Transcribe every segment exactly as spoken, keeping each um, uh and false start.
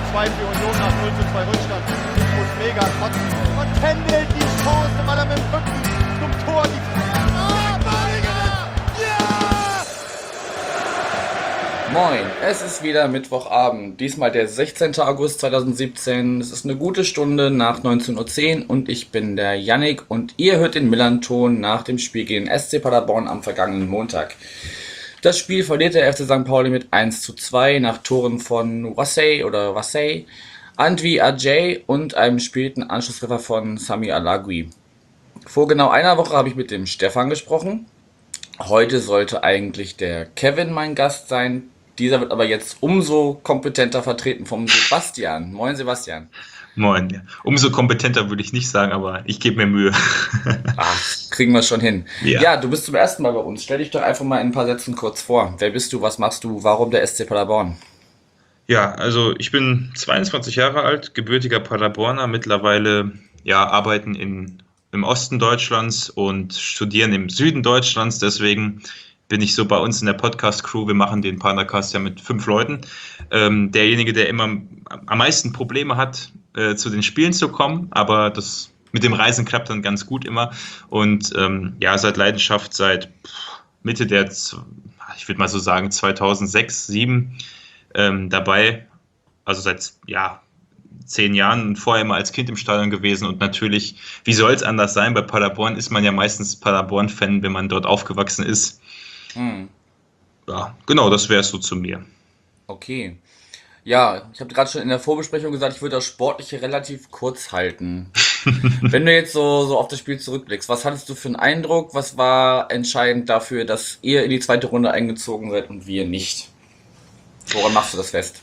zwei für Union nach null zu zwei Rückstand. Ich muss mega kotzen. Und Pendel die Chance, weil er mit dem Rücken zum Tor die Ah, Balinger! Ja! Moin, es ist wieder Mittwochabend, diesmal der sechzehnten August zweitausendsiebzehn. Es ist eine gute Stunde nach neunzehn Uhr zehn und ich bin der Yannick und ihr hört den Millern-Ton nach dem Spiel gegen S C Paderborn am vergangenen Montag. Das Spiel verliert der F C Sankt Pauli mit eins zu zwei nach Toren von Wassey oder Wassey, Antwi Ajay und einem späten Anschlusstreffer von Sami Alagui. Vor genau einer Woche habe ich mit dem Stefan gesprochen. Heute sollte eigentlich der Kevin mein Gast sein. Dieser wird aber jetzt umso kompetenter vertreten vom Sebastian. Moin Sebastian. Moin. Ja. Umso kompetenter würde ich nicht sagen, aber ich gebe mir Mühe. Ach, kriegen wir schon hin. Ja. Ja, du bist zum ersten Mal bei uns. Stell dich doch einfach mal in ein paar Sätzen kurz vor. Wer bist du, was machst du, warum der S C Paderborn? Ja, also ich bin zweiundzwanzig Jahre alt, gebürtiger Paderborner, mittlerweile ja, arbeiten in, im Osten Deutschlands und studieren im Süden Deutschlands, deswegen bin ich so bei uns in der Podcast-Crew, wir machen den Padercast ja mit fünf Leuten, ähm, derjenige, der immer am meisten Probleme hat, äh, zu den Spielen zu kommen, aber das mit dem Reisen klappt dann ganz gut immer und ähm, ja, seit Leidenschaft, seit Mitte der, ich würde mal so sagen, zweitausendsechs, zweitausendsieben ähm, dabei, also seit, ja, zehn Jahren und vorher immer als Kind im Stadion gewesen und natürlich, wie soll es anders sein, bei Paderborn ist man ja meistens Paderborn-Fan, wenn man dort aufgewachsen ist. Hm. Ja, genau, das wäre es so zu mir. Okay. Ja, ich habe gerade schon in der Vorbesprechung gesagt, ich würde das Sportliche relativ kurz halten. Wenn du jetzt so, so auf das Spiel zurückblickst, was hattest du für einen Eindruck? Was war entscheidend dafür, dass ihr in die zweite Runde eingezogen seid und wir nicht? Woran machst du das fest?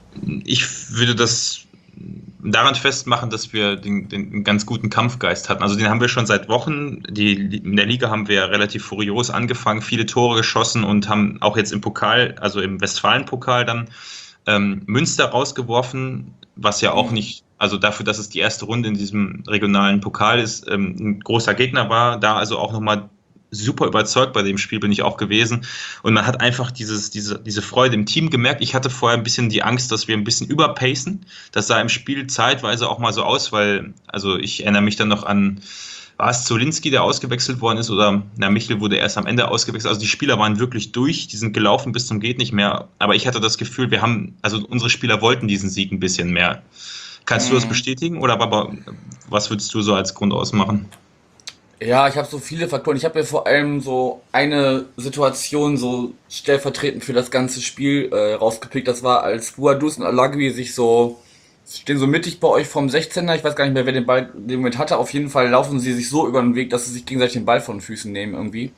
Ich würde das daran festmachen, dass wir den, den einen ganz guten Kampfgeist hatten. Also den haben wir schon seit Wochen. Die, in der Liga haben wir relativ furios angefangen, viele Tore geschossen und haben auch jetzt im Pokal, also im Westfalen-Pokal dann ähm, Münster rausgeworfen, was ja auch nicht, also dafür, dass es die erste Runde in diesem regionalen Pokal ist, ähm, ein großer Gegner war, da also auch nochmal super überzeugt bei dem Spiel bin ich auch gewesen und man hat einfach dieses, diese, diese Freude im Team gemerkt. Ich hatte vorher ein bisschen die Angst, dass wir ein bisschen überpacen. Das sah im Spiel zeitweise auch mal so aus, weil, also ich erinnere mich dann noch an, war es Zolinski, der ausgewechselt worden ist oder, na, Michel wurde erst am Ende ausgewechselt. Also die Spieler waren wirklich durch, die sind gelaufen bis zum geht nicht mehr. Aber ich hatte das Gefühl, wir haben, also unsere Spieler wollten diesen Sieg ein bisschen mehr. Kannst du das bestätigen oder aber was würdest du so als Grund ausmachen? Ja, ich habe so viele Faktoren. Ich habe mir vor allem so eine Situation so stellvertretend für das ganze Spiel äh, rausgepickt. Das war, als Buadus und Alagui sich so, stehen so mittig bei euch vom sechzehner. Ich weiß gar nicht mehr, wer den Ball in dem Moment hatte. Auf jeden Fall laufen sie sich so über den Weg, dass sie sich gegenseitig den Ball von den Füßen nehmen irgendwie.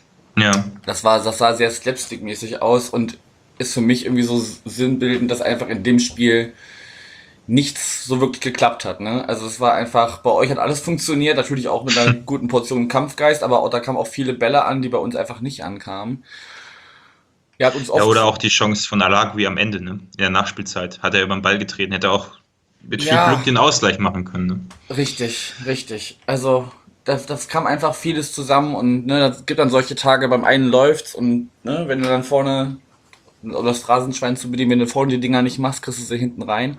Ja. Das war, das sah sehr slapstick-mäßig aus und ist für mich irgendwie so sinnbildend, dass einfach in dem Spiel nichts so wirklich geklappt hat, ne? Also es war einfach, bei euch hat alles funktioniert, natürlich auch mit einer guten Portion Kampfgeist, aber auch, da kamen auch viele Bälle an, die bei uns einfach nicht ankamen. Ihr habt uns Ja, oft, oder auch die Chance von Alagui am Ende, ne? In der Nachspielzeit hat er über den Ball getreten, hätte auch mit viel ja, Glück den Ausgleich machen können, ne? richtig, richtig. Also das, das kam einfach vieles zusammen und ne, das gibt dann solche Tage, beim einen läuft's und ne, wenn du dann vorne, um das Phrasenschwein zu bedienen, wenn du vorne die Dinger nicht machst, kriegst du sie hinten rein.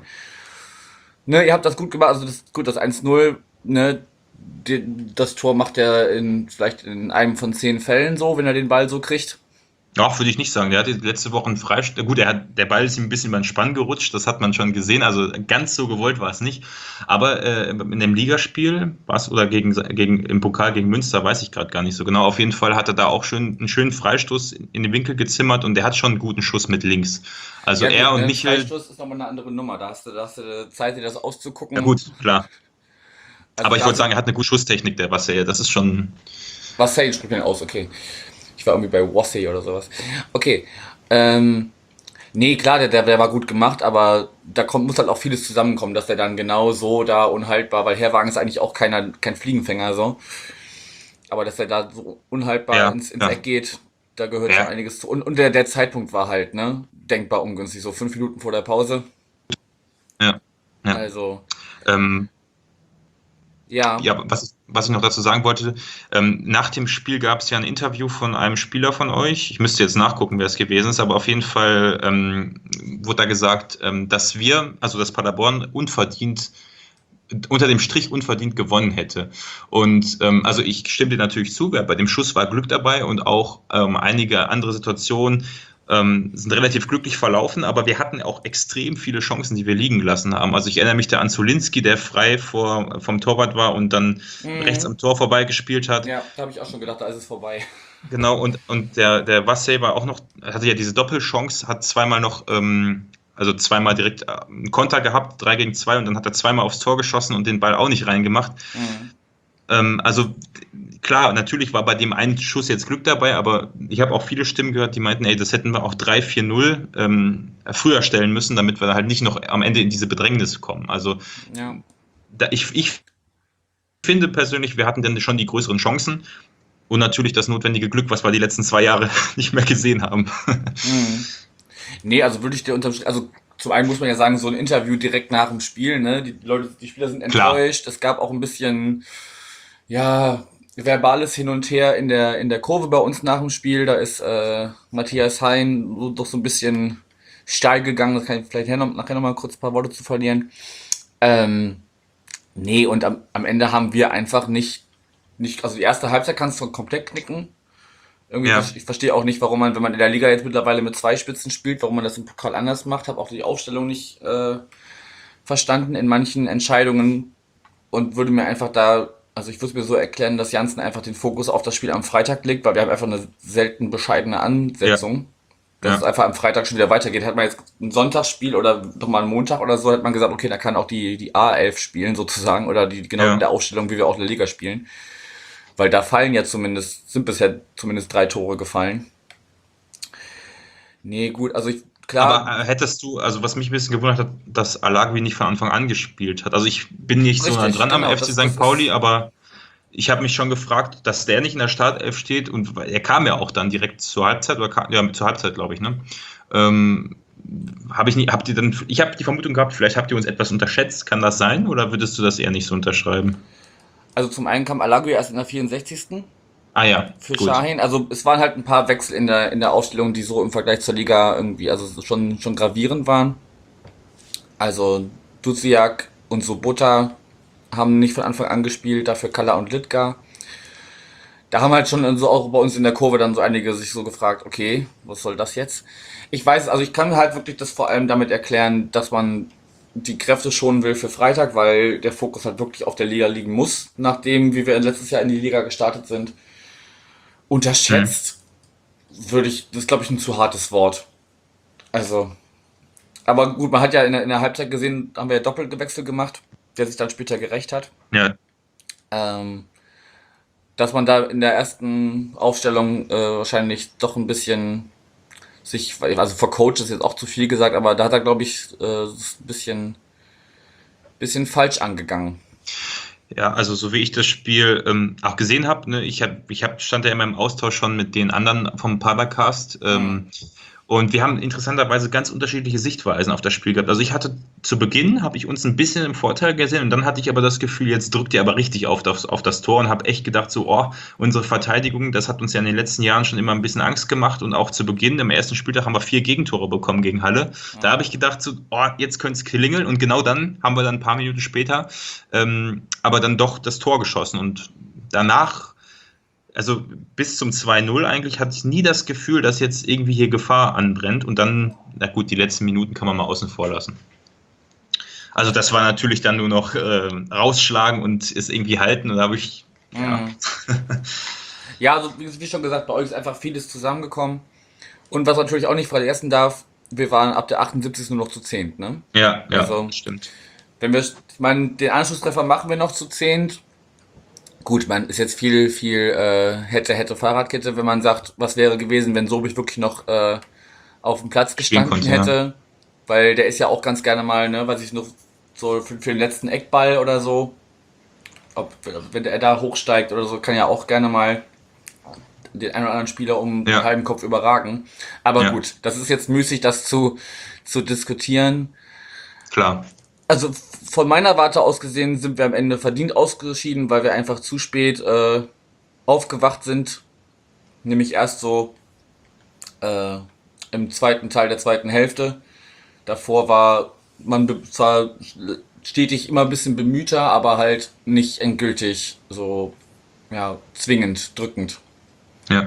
Ne, ihr habt das gut gemacht, also das gut, das eins null, ne, die, das Tor macht er in vielleicht in einem von zehn Fällen so, wenn er den Ball so kriegt. Auch würde ich nicht sagen. Der hatte letzte Woche einen Freistoß. Gut, er hat, der Ball ist ihm ein bisschen über den Spann gerutscht, das hat man schon gesehen. Also ganz so gewollt war es nicht. Aber äh, in dem Ligaspiel war es oder gegen, gegen im Pokal gegen Münster, weiß ich gerade gar nicht so genau. Auf jeden Fall hat er da auch schön einen schönen Freistoß in den Winkel gezimmert und der hat schon einen guten Schuss mit links. Also Ja er gut, und ne, Michel. Freistoß ist nochmal eine andere Nummer, da hast du, da hast du Zeit, dir das auszugucken. Ja gut, klar. Also Aber ich da wollte sagen, er hat eine gute Schusstechnik, der Wasser. Das ist schon. Wassey spricht man aus, okay. Ich war irgendwie bei Wassey oder sowas. Okay. Ähm, nee, klar, der, der, der war gut gemacht, aber da kommt, muss halt auch vieles zusammenkommen, dass der dann genau so da unhaltbar, weil Herwagen ist eigentlich auch keiner, kein Fliegenfänger so. Aber dass er da so unhaltbar Ja, ins, ins ja. Eck geht, da gehört schon Ja, einiges zu. Und, und der, der Zeitpunkt war halt, ne, denkbar ungünstig, so fünf Minuten vor der Pause. ja, ja. Also, Ähm, ja. ja, was ist, was ich noch dazu sagen wollte, ähm, nach dem Spiel gab es ja ein Interview von einem Spieler von euch. Ich müsste jetzt nachgucken, wer es gewesen ist, aber auf jeden Fall ähm, wurde da gesagt, ähm, dass wir, also dass Paderborn unverdient, unter dem Strich unverdient gewonnen hätte. Und ähm, also ich stimme dir natürlich zu, bei dem Schuss war Glück dabei und auch ähm, einige andere Situationen ähm, sind relativ glücklich verlaufen, aber wir hatten auch extrem viele Chancen, die wir liegen gelassen haben. Also ich erinnere mich da an Zulinski, der frei vor, vom Torwart war und dann mhm. rechts am Tor vorbeigespielt hat. Ja, da habe ich auch schon gedacht, da ist es vorbei. Genau, und, und der, der Wassey war auch noch, hatte ja diese Doppelchance, hat zweimal noch, ähm, also zweimal direkt einen Konter gehabt, drei gegen zwei, und dann hat er zweimal aufs Tor geschossen und den Ball auch nicht reingemacht. Mhm. Ähm, also klar, natürlich war bei dem einen Schuss jetzt Glück dabei, aber ich habe auch viele Stimmen gehört, die meinten, ey, das hätten wir auch drei vier null ähm, früher stellen müssen, damit wir halt nicht noch am Ende in diese Bedrängnis kommen. Also ja. da, ich, ich finde persönlich, wir hatten dann schon die größeren Chancen und natürlich das notwendige Glück, was wir die letzten zwei Jahre nicht mehr gesehen haben. Mhm. Nee, also würde ich dir unterstreichen, also zum einen muss man ja sagen, so ein Interview direkt nach dem Spiel, ne, die Leute, die Spieler sind enttäuscht, Klar. Es gab auch ein bisschen, ja, verbales Hin und Her in der in der Kurve bei uns nach dem Spiel. Da ist äh, Matthias Hein so, doch so ein bisschen steil gegangen. Das kann ich vielleicht noch, nachher noch mal kurz ein paar Worte zu verlieren. Ähm, nee, und am, am Ende haben wir einfach nicht, nicht, also die erste Halbzeit kannst du komplett knicken. Irgendwie, ja. ich, ich verstehe auch nicht, warum man, wenn man in der Liga jetzt mittlerweile mit zwei Spitzen spielt, warum man das im Pokal anders macht. Habe auch die Aufstellung nicht äh, verstanden in manchen Entscheidungen und würde mir einfach da Also ich würde es mir so erklären, dass Janssen einfach den Fokus auf das Spiel am Freitag legt, weil wir haben einfach eine selten bescheidene Ansetzung. Ja. Dass ja. es einfach am Freitag schon wieder weitergeht. Hat man jetzt ein Sonntagsspiel oder doch mal einen Montag oder so, hat man gesagt, okay, da kann auch die, die A elf spielen sozusagen oder die genau ja. in der Aufstellung, wie wir auch in der Liga spielen. Weil da fallen ja zumindest, sind bisher zumindest drei Tore gefallen. Nee, gut, also ich, klar. Aber hättest du, also was mich ein bisschen gewundert hat, dass Alagui nicht von Anfang an gespielt hat. Also ich bin nicht Richtig, so nah dran genau, am F C Sankt Pauli, aber ich habe mich schon gefragt, dass der nicht in der Startelf steht und er kam ja auch dann direkt zur Halbzeit, oder kam, ja, zur Halbzeit, glaube ich, ne? Ähm, habe ich nicht, habt ihr dann, ich habe die Vermutung gehabt, vielleicht habt ihr uns etwas unterschätzt, kann das sein, oder würdest du das eher nicht so unterschreiben? Also zum einen kam Alagui erst in der vierundsechzigsten Ah ja. Für gut. Şahin. Also es waren halt ein paar Wechsel in der in der Aufstellung, die so im Vergleich zur Liga irgendwie, also schon schon gravierend waren. Also Duziak und Sobota haben nicht von Anfang an gespielt, dafür Kalla und Litka. Da haben halt schon so auch bei uns in der Kurve dann so einige sich so gefragt, okay, was soll das jetzt? Ich weiß, also ich kann mir halt wirklich das vor allem damit erklären, dass man die Kräfte schonen will für Freitag, weil der Fokus halt wirklich auf der Liga liegen muss, nachdem, wie wir letztes Jahr in die Liga gestartet sind. Unterschätzt hm. würde ich, das ist glaube ich ein zu hartes Wort. Also, aber gut, man hat ja in der, in der Halbzeit gesehen, haben wir ja Doppelgewechsel gemacht, der sich dann später gerecht hat. Ja. Ähm, dass man da in der ersten Aufstellung äh, wahrscheinlich doch ein bisschen sich, also vor Coach ist jetzt auch zu viel gesagt, aber da hat er, glaube ich, äh, ein bisschen, bisschen falsch angegangen. Ja, also so wie ich das Spiel ähm, auch gesehen habe, ne, ich hab, ich hab, stand ja immer im Austausch schon mit den anderen vom Padercast ähm, mhm. und wir haben interessanterweise ganz unterschiedliche Sichtweisen auf das Spiel gehabt. Also ich hatte zu Beginn, habe ich uns ein bisschen im Vorteil gesehen und dann hatte ich aber das Gefühl, jetzt drückt ihr aber richtig auf das, auf das Tor und habe echt gedacht so, oh, unsere Verteidigung, das hat uns ja in den letzten Jahren schon immer ein bisschen Angst gemacht und auch zu Beginn, im ersten Spieltag haben wir vier Gegentore bekommen gegen Halle. Mhm. Da habe ich gedacht so, oh, jetzt könnte es klingeln und genau dann haben wir dann ein paar Minuten später ähm, aber dann doch das Tor geschossen und danach, also bis zum zwei null eigentlich, hatte ich nie das Gefühl, dass jetzt irgendwie hier Gefahr anbrennt und dann, na gut, die letzten Minuten kann man mal außen vor lassen. Also das war natürlich dann nur noch äh, rausschlagen und es irgendwie halten und da habe ich, ja. Mhm. Ja, also wie schon gesagt, bei euch ist einfach vieles zusammengekommen und was natürlich auch nicht vergessen darf, wir waren ab der achtundsiebzigsten nur noch zu zehnt, ne? Ja, ja, also, stimmt. Wenn wir, ich meine, den Anschlusstreffer machen wir noch zu zehnt. Gut, man ist jetzt viel, viel äh, hätte, hätte Fahrradkette, wenn man sagt, was wäre gewesen, wenn Sobich wirklich noch äh, auf dem Platz gestanden konnte, hätte. Ja. Weil der ist ja auch ganz gerne mal, ne, weiß ich noch, so für, für den letzten Eckball oder so. Ob, wenn er da hochsteigt oder so, kann ja auch gerne mal den einen oder anderen Spieler um ja. den halben Kopf überragen. Aber ja. gut, das ist jetzt müßig, das zu, zu diskutieren. Klar. Also von meiner Warte aus gesehen sind wir am Ende verdient ausgeschieden, weil wir einfach zu spät äh, aufgewacht sind. Nämlich erst so äh, im zweiten Teil der zweiten Hälfte. Davor war man be- zwar stetig immer ein bisschen bemühter, aber halt nicht endgültig so, ja, zwingend, drückend. Ja.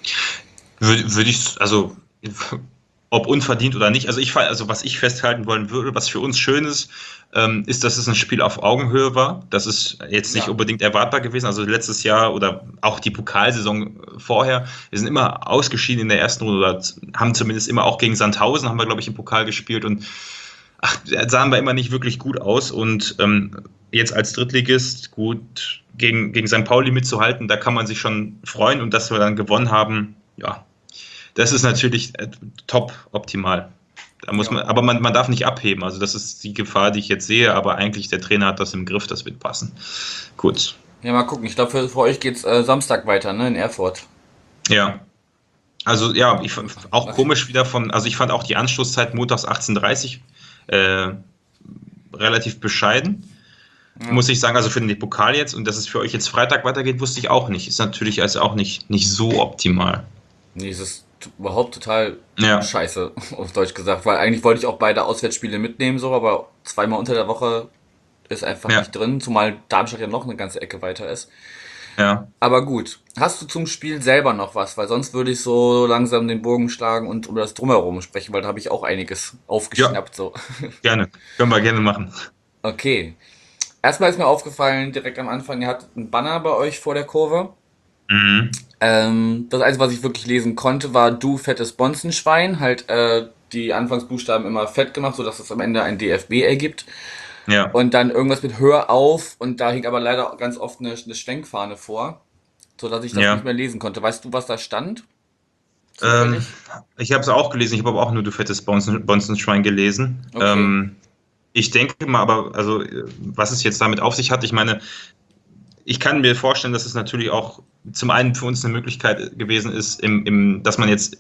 Würde, würde ich, also ob unverdient oder nicht, also ich fa- also was ich festhalten wollen würde, was für uns schön ist, ähm, ist, dass es ein Spiel auf Augenhöhe war. Das ist jetzt nicht Ja. unbedingt erwartbar gewesen. Also letztes Jahr oder auch die Pokalsaison vorher, wir sind immer ausgeschieden in der ersten Runde oder z- haben zumindest immer auch gegen Sandhausen, haben wir, glaube ich, im Pokal gespielt und ach, da sahen wir immer nicht wirklich gut aus. Und ähm, jetzt als Drittligist gut gegen, gegen Sankt Pauli mitzuhalten, da kann man sich schon freuen und dass wir dann gewonnen haben, ja, das ist natürlich äh, top optimal. Da muss Ja. man, aber man, man darf nicht abheben. Also das ist die Gefahr, die ich jetzt sehe, aber eigentlich der Trainer hat das im Griff, das wird passen. Gut. Ja, mal gucken. Ich glaube, für, für euch geht's äh, Samstag weiter, ne, in Erfurt. Ja. Also ja, ich fand auch komisch wieder von, also ich fand auch die Anschlusszeit montags achtzehn Uhr dreißig äh, relativ bescheiden. Ja. Muss ich sagen, also für den Pokal jetzt und dass es für euch jetzt Freitag weitergeht, wusste ich auch nicht. Ist natürlich also auch nicht, nicht so optimal. Nee, es ist t- überhaupt total Ja. scheiße, auf Deutsch gesagt. Weil eigentlich wollte ich auch beide Auswärtsspiele mitnehmen, so, aber zweimal unter der Woche ist einfach Ja. nicht drin, zumal Darmstadt ja noch eine ganze Ecke weiter ist. Ja. Aber gut, hast du zum Spiel selber noch was? Weil sonst würde ich so langsam den Bogen schlagen und über das Drumherum sprechen, weil da habe ich auch einiges aufgeschnappt, so. Gerne. Können wir gerne machen. Okay. Erstmal ist mir aufgefallen, direkt am Anfang, ihr hattet einen Banner bei euch vor der Kurve. Mhm. Ähm, das Einzige, was ich wirklich lesen konnte, war du fettes Bonzenschwein. Halt äh, die Anfangsbuchstaben immer fett gemacht, sodass es am Ende ein D F B ergibt. Ja. Und dann irgendwas mit Hör auf und da hing aber leider ganz oft eine, eine Schwenkfahne vor, sodass ich das Ja. nicht mehr lesen konnte. Weißt du, was da stand? Ähm, Zufällig? ich habe es auch gelesen, ich habe aber auch nur Du fettes Bonzen, Bonzenschwein gelesen. Okay. Ähm, ich denke mal, aber also äh, was es jetzt damit auf sich hat, ich meine, ich kann mir vorstellen, dass es natürlich auch zum einen für uns eine Möglichkeit gewesen ist, im, im, dass man jetzt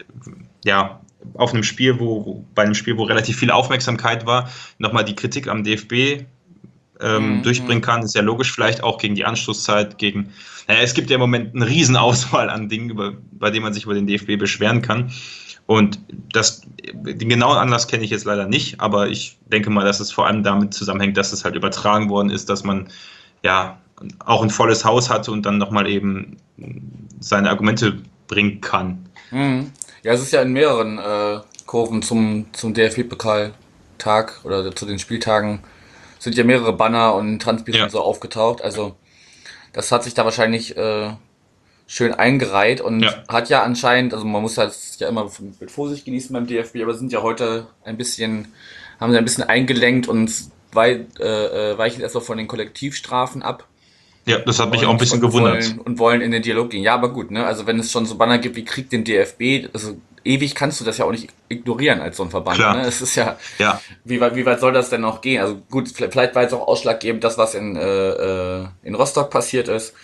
ja auf einem Spiel, wo, wo bei einem Spiel, wo relativ viel Aufmerksamkeit war, nochmal die Kritik am D F B ähm, Mhm. durchbringen kann. Ist ja logisch, vielleicht auch gegen die Anschlusszeit, gegen. Naja, es gibt ja im Moment eine Riesenauswahl an Dingen, über, bei denen man sich über den D F B beschweren kann. Und das, den genauen Anlass kenne ich jetzt leider nicht, aber ich denke mal, dass es vor allem damit zusammenhängt, dass es halt übertragen worden ist, dass man ja auch ein volles Haus hatte und dann nochmal eben seine Argumente bringen kann. Mhm. Ja, es ist ja in mehreren äh, Kurven zum, zum D F B-Pokaltag oder zu den Spieltagen sind ja mehrere Banner und Transparente Ja. und so aufgetaucht. Also das hat sich da wahrscheinlich äh, schön eingereiht und Ja. hat ja anscheinend, also man muss das ja immer mit Vorsicht genießen beim D F B, aber sind ja heute ein bisschen, haben sie ein bisschen eingelenkt und wei äh, äh, weichen erstmal von den Kollektivstrafen ab. Ja, das hat mich auch ein Und, bisschen und gewundert. wollen, und wollen in den Dialog gehen. Ja, aber gut, ne? Also wenn es schon so Banner gibt wie Krieg den D F B, also ewig kannst du das ja auch nicht ignorieren als so ein Verband. Klar. Ne? Es ist ja, Ja, wie weit, wie weit soll das denn noch gehen? Also gut, vielleicht vielleicht war jetzt auch ausschlaggebend das, was in, äh, äh, in Rostock passiert ist,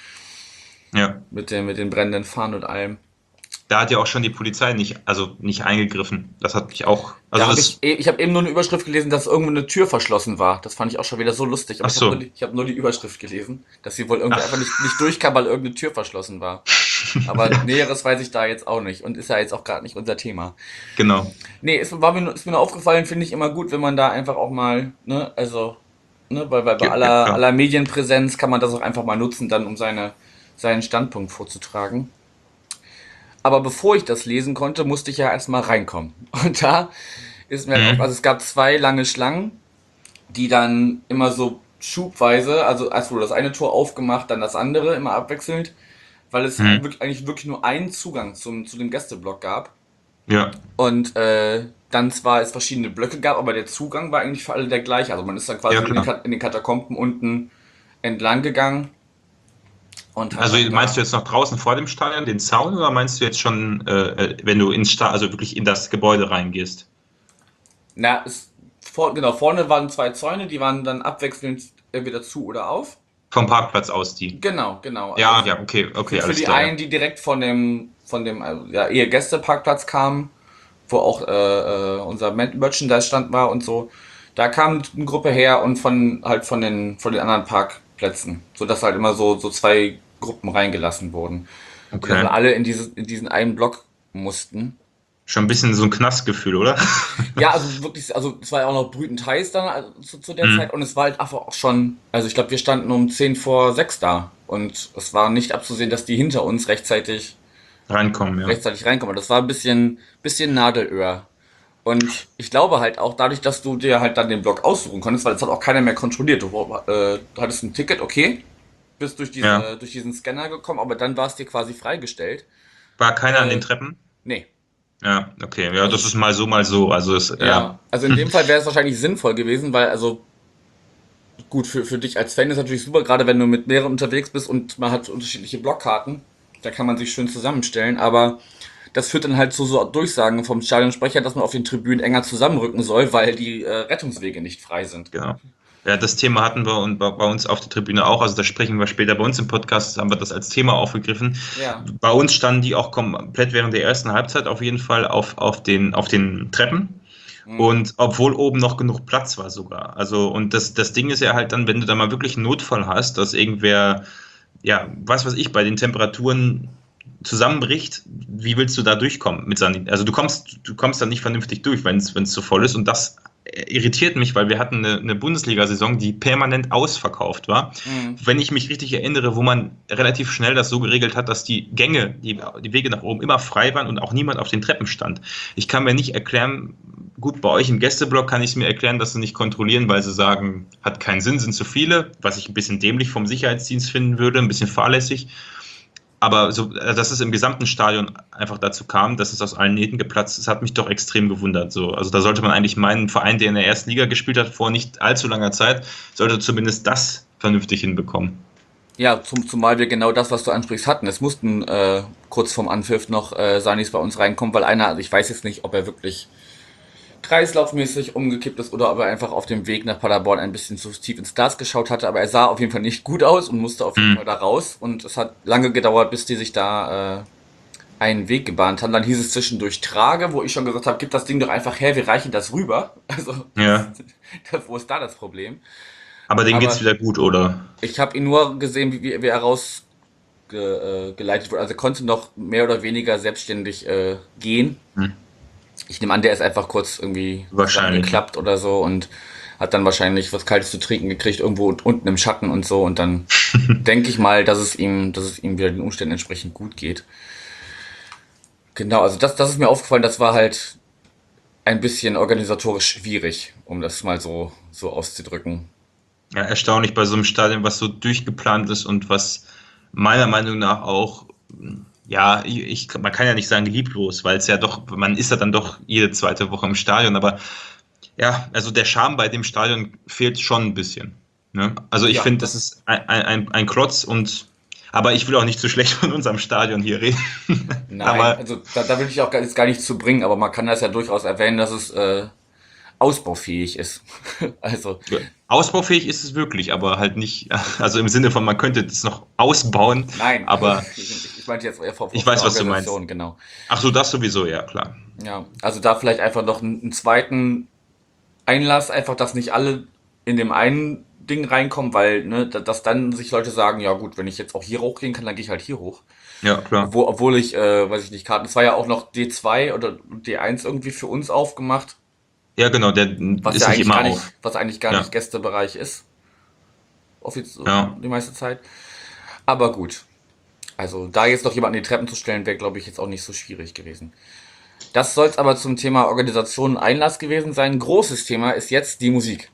ja. mit den, mit den brennenden Fahnen und allem. Da hat ja auch schon die Polizei nicht, also nicht eingegriffen. Das hat mich auch. Also Da hab das, ich eh- ich habe eben nur eine Überschrift gelesen, dass irgendwo eine Tür verschlossen war. Das fand ich auch schon wieder so lustig. Aber Ach ich habe so. nur, die- ich hab nur die Überschrift gelesen, dass sie wohl irgendwie Ach. einfach nicht, nicht durchkam, weil irgendeine Tür verschlossen war. Aber Näheres weiß ich da jetzt auch nicht und ist ja jetzt auch gerade nicht unser Thema. genau. Nee, es war mir, nur- ist mir nur aufgefallen, finde ich immer gut, wenn man da einfach auch mal, ne, also, ne, weil, weil bei Ja, ja, aller, klar. aller Medienpräsenz kann man das auch einfach mal nutzen, dann um seine, seinen Standpunkt vorzutragen. Aber bevor ich das lesen konnte, musste ich ja erstmal reinkommen. Und da ist mir, Mhm. auch, also es gab zwei lange Schlangen, die dann immer so schubweise, also erst wurde das eine Tor aufgemacht, dann das andere, immer abwechselnd, weil es Mhm. wirklich, eigentlich wirklich nur einen Zugang zum, zu dem Gästeblock gab. Ja, Und äh, dann zwar es verschiedene Blöcke gab, aber der Zugang war eigentlich für alle der gleiche. Also man ist dann quasi Ja, in, den klar. Kat in den Katakomben unten entlang gegangen. Und hat also dann meinst du da, jetzt noch draußen vor dem Stadion den Zaun oder meinst du jetzt schon, äh, äh, wenn du ins Stadion, also wirklich in das Gebäude reingehst? na, es, vor, genau, vorne waren zwei Zäune, die waren dann abwechselnd entweder zu oder auf. Vom Parkplatz aus die? Genau, genau. Ja, Also ja, okay, okay, für, für alles die klar. Ja. einen, die direkt von dem, von dem also, ja, eher Gästeparkplatz kamen, wo auch äh, äh, unser Merchandise-Stand war und so, Da kam eine Gruppe her und von halt von den von den anderen Parkplätzen, sodass halt immer so so zwei Gruppen reingelassen wurden, die dann Okay. alle in dieses in diesen einen Block mussten. Schon ein bisschen so ein Knastgefühl, oder? Ja, also wirklich, also es war ja auch noch brütend heiß dann also zu, zu der Hm. Zeit und es war halt einfach auch schon, also ich glaube, wir standen um zehn vor sechs da und es war nicht abzusehen, dass die hinter uns rechtzeitig Reinkommen, ja. rechtzeitig reinkommen. Das war ein bisschen bisschen Nadelöhr. Und ich glaube halt auch dadurch, dass du dir halt dann den Block aussuchen konntest, weil es hat auch keiner mehr kontrolliert. Du, äh, du hattest ein Ticket, okay, bist durch Ja. diese durch diesen Scanner gekommen, aber dann war es dir quasi freigestellt. War keiner an den Äh, Treppen? nee. Ja, okay. Ja, Also das ist mal so, mal so. Also es, ja. ja, also in dem Fall wäre es wahrscheinlich sinnvoll gewesen, weil also gut, für, für dich als Fan ist natürlich super, gerade wenn du mit mehreren unterwegs bist und man hat unterschiedliche Blockkarten. Da kann man sich schön zusammenstellen, aber das führt dann halt zu so Durchsagen vom Stadionsprecher, dass man auf den Tribünen enger zusammenrücken soll, weil die äh, Rettungswege nicht frei sind. Genau. Ja, das Thema hatten wir und bei bei uns auf der Tribüne auch. Also da sprechen wir später bei uns im Podcast, haben wir das als Thema aufgegriffen. Ja. Bei uns standen die auch komplett während der ersten Halbzeit auf jeden Fall auf, auf den, auf den Treppen. Mhm. Und obwohl oben noch genug Platz war sogar. Also, und das, das Ding ist ja halt dann, wenn du da mal wirklich einen Notfall hast, dass irgendwer, ja, was weiß ich, bei den Temperaturen zusammenbricht, wie willst du da durchkommen mit Sanität? Also du kommst, du kommst dann nicht vernünftig durch, wenn es wenn es zu voll ist. Und das irritiert mich, weil wir hatten eine, eine Bundesliga-Saison, die permanent ausverkauft war. Mhm. Wenn ich mich richtig erinnere, wo man relativ schnell das so geregelt hat, dass die Gänge, die, die Wege nach oben immer frei waren und auch niemand auf den Treppen stand. Ich kann mir nicht erklären, gut, bei euch im Gästeblock kann ich es mir erklären, dass sie nicht kontrollieren, weil sie sagen, hat keinen Sinn, sind zu viele, was ich ein bisschen dämlich vom Sicherheitsdienst finden würde, ein bisschen fahrlässig. Aber so, dass es im gesamten Stadion einfach dazu kam, dass es aus allen Nähten geplatzt ist, hat mich doch extrem gewundert. So, also da sollte man eigentlich meinen, ein Verein, der in der ersten Liga gespielt hat, vor nicht allzu langer Zeit, sollte zumindest das vernünftig hinbekommen. Ja, zum, zumal wir genau das, was du ansprichst, hatten. Es mussten äh, kurz vorm Anpfiff noch äh, Sanis bei uns reinkommen, weil einer, also ich weiß jetzt nicht, ob er wirklich kreislaufmäßig umgekippt ist oder ob er einfach auf dem Weg nach Paderborn ein bisschen zu tief ins Glas geschaut hatte, aber er sah auf jeden Fall nicht gut aus und musste auf jeden Hm. Fall da raus und es hat lange gedauert, bis die sich da äh, einen Weg gebahnt haben. Dann hieß es zwischendurch Trage, wo ich schon gesagt habe, gib das Ding doch einfach her, wir reichen das rüber. Also, Ja, wo ist da das Problem? aber denen geht's Aber wieder gut, oder? ich habe ihn nur gesehen, wie, wie, wie er rausgeleitet äh, geleitet wurde. Also er konnte noch mehr oder weniger selbstständig äh, gehen. Hm. Ich nehme an, der ist einfach kurz irgendwie Wahrscheinlich. geklappt oder so und hat dann wahrscheinlich was Kaltes zu trinken gekriegt, irgendwo unten im Schatten und so. Und dann denke ich mal, dass es ihm, dass es ihm wieder den Umständen entsprechend gut geht. Genau, also das, das ist mir aufgefallen, das war halt ein bisschen organisatorisch schwierig, um das mal so, so auszudrücken. Ja, erstaunlich bei so einem Stadion, was so durchgeplant ist und was meiner Meinung nach auch, ja, ich, man kann ja nicht sagen lieblos, weil es ja doch, man ist ja dann doch jede zweite Woche im Stadion, aber ja, also der Charme bei dem Stadion fehlt schon ein bisschen. Ne? Also ich Ja, finde, das das, ist ein, ein, ein Klotz und, aber ich will auch nicht zu schlecht von unserem Stadion hier reden. nein, Aber also da, da will ich auch gar, jetzt gar nicht zu bringen, aber man kann das ja durchaus erwähnen, dass es äh, ausbaufähig ist. Also, ja, ausbaufähig ist es wirklich, aber halt nicht, also im Sinne von, man könnte das noch ausbauen, nein, aber ich, ich meinte jetzt eher von, ich von der weiß, was du meinst. Organisation, genau. Ach so, das sowieso, ja, klar. Ja, also da vielleicht einfach noch einen, einen zweiten Einlass, einfach, dass nicht alle in dem einen Ding reinkommen, weil, ne, da- dass dann sich Leute sagen, ja gut, wenn ich jetzt auch hier hochgehen kann, dann gehe ich halt hier hoch. Ja, klar. Obwohl, obwohl ich, äh, weiß ich nicht, Karten, es war ja auch noch D zwei oder D eins irgendwie für uns aufgemacht, Ja, genau, der was ist ja nicht eigentlich immer gar nicht, auf. was eigentlich gar Ja, nicht Gästebereich ist, offiziell ja. die meiste Zeit. Aber gut, also da jetzt noch jemanden an die Treppen zu stellen, wäre, glaube ich, jetzt auch nicht so schwierig gewesen. Das soll es aber zum Thema Organisation und Einlass gewesen sein. Großes Thema ist jetzt die Musik.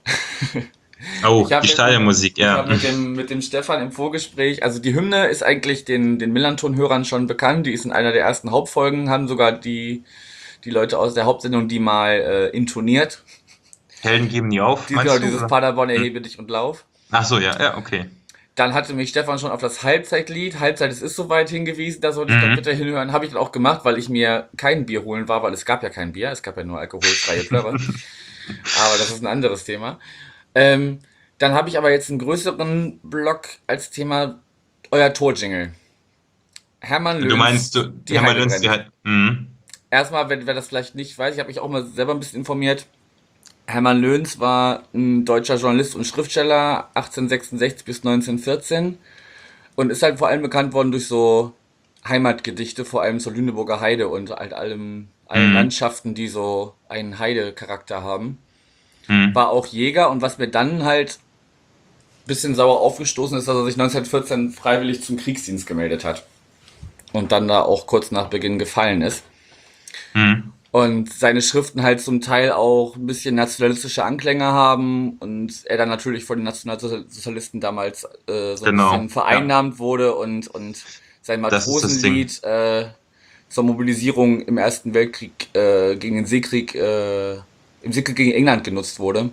Oh, Ich habe die mit, mit, Stadionmusik, ich ja. hab mit dem, mit dem Stefan im Vorgespräch, also die Hymne ist eigentlich den, den Millanton-Hörern schon bekannt. Die ist in einer der ersten Hauptfolgen, haben sogar die, die Leute aus der Hauptsendung die mal äh, intoniert. Helden geben nie auf, Die, genau, meinst du? dieses Oder? Paderborn, Hm. erhebe dich und lauf. Ach so, ja, ja, okay. Dann hatte mich Stefan schon auf das Halbzeitlied, Halbzeit, es ist soweit hingewiesen, da sollte ich doch Mhm. bitte hinhören. Habe ich dann auch gemacht, weil ich mir kein Bier holen war, weil es gab ja kein Bier, es gab ja nur alkoholfreie Plörre. Aber das ist ein anderes Thema. Ähm, dann habe ich aber jetzt einen größeren Block als Thema euer Torjingle. Hermann Du Löns, meinst, du, die Hermann Heide Löns, die brennt. halt, mhm. Erstmal, wenn wer das vielleicht nicht weiß, ich habe mich auch mal selber ein bisschen informiert. Hermann Löns war ein deutscher Journalist und Schriftsteller, achtzehnhundertsechsundsechzig bis neunzehnhundertvierzehn, und ist halt vor allem bekannt worden durch so Heimatgedichte, vor allem zur Lüneburger Heide und halt allem, allen Mhm. Landschaften, die so einen Heidecharakter haben. Mhm. War auch Jäger, und was mir dann halt ein bisschen sauer aufgestoßen ist, dass er sich neunzehnhundertvierzehn freiwillig zum Kriegsdienst gemeldet hat und dann da auch kurz nach Beginn gefallen ist. Mhm. Und seine Schriften halt zum Teil auch ein bisschen nationalistische Anklänge haben und er dann natürlich von den Nationalsozialisten damals äh, so ein Genau. bisschen vereinnahmt wurde und, und sein Das ist das Ding. Matrosenlied äh, zur Mobilisierung im Ersten Weltkrieg äh, gegen den Seekrieg, äh, im Seekrieg gegen England genutzt wurde.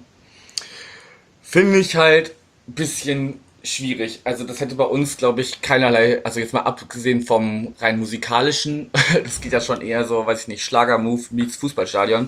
Finde ich halt ein bisschen schwierig. Also das hätte bei uns, glaube ich, keinerlei, also jetzt mal abgesehen vom rein musikalischen, das geht ja schon eher so, weiß ich nicht, Schlager-Move meets Fußballstadion,